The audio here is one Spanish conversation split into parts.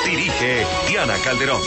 Dirige Diana Calderón.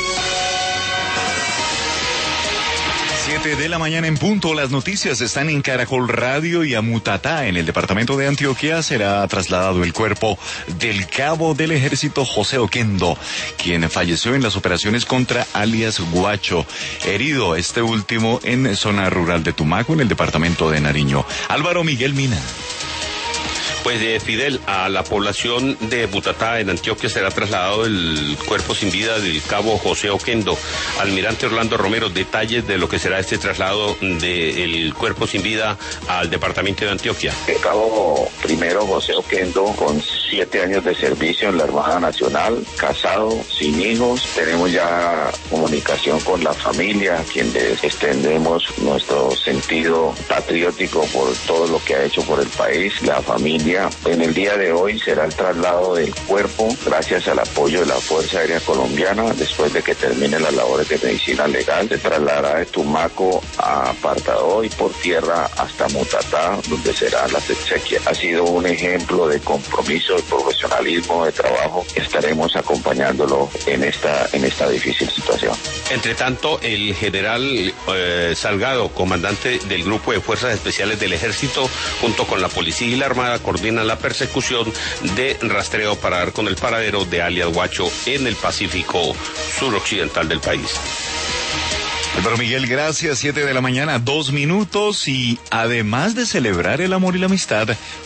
7 de la mañana en punto. Las noticias están en Caracol Radio y a Mutatá, en el departamento de Antioquia, será trasladado el cuerpo del cabo del ejército José Oquendo, quien falleció en las operaciones contra alias Guacho, herido este último en zona rural de Tumaco, en el departamento de Nariño. Álvaro Miguel Mina. Pues Fidel, a la población de Mutatá, en Antioquia, será trasladado el cuerpo sin vida del cabo José Oquendo. Almirante Orlando Romero, detalles de lo que será este traslado del cuerpo sin vida al departamento de Antioquia. El cabo primero José Oquendo, con 7 años de servicio en la Armada Nacional, casado, sin hijos. Tenemos ya comunicación con la familia, a quien les extendemos nuestro sentido patriótico por todo lo que ha hecho por el país. La familia, en el día de hoy será el traslado del cuerpo, gracias al apoyo de la Fuerza Aérea Colombiana. Después de que termine las labores de medicina legal, se trasladará de Tumaco a Apartadó y por tierra hasta Mutatá, donde serán las exequias. Ha sido un ejemplo de compromiso, de profesionalismo, de trabajo. Estaremos acompañándolo en esta difícil situación. Entre tanto, el general Salgado, comandante del Grupo de Fuerzas Especiales del Ejército, junto con la Policía y la Armada, coordinan la persecución de rastreo para dar con el paradero de alias Guacho en el Pacífico suroccidental del país. Álvaro Miguel, gracias. 7 de la mañana, 2 minutos, y además de celebrar el amor y la amistad,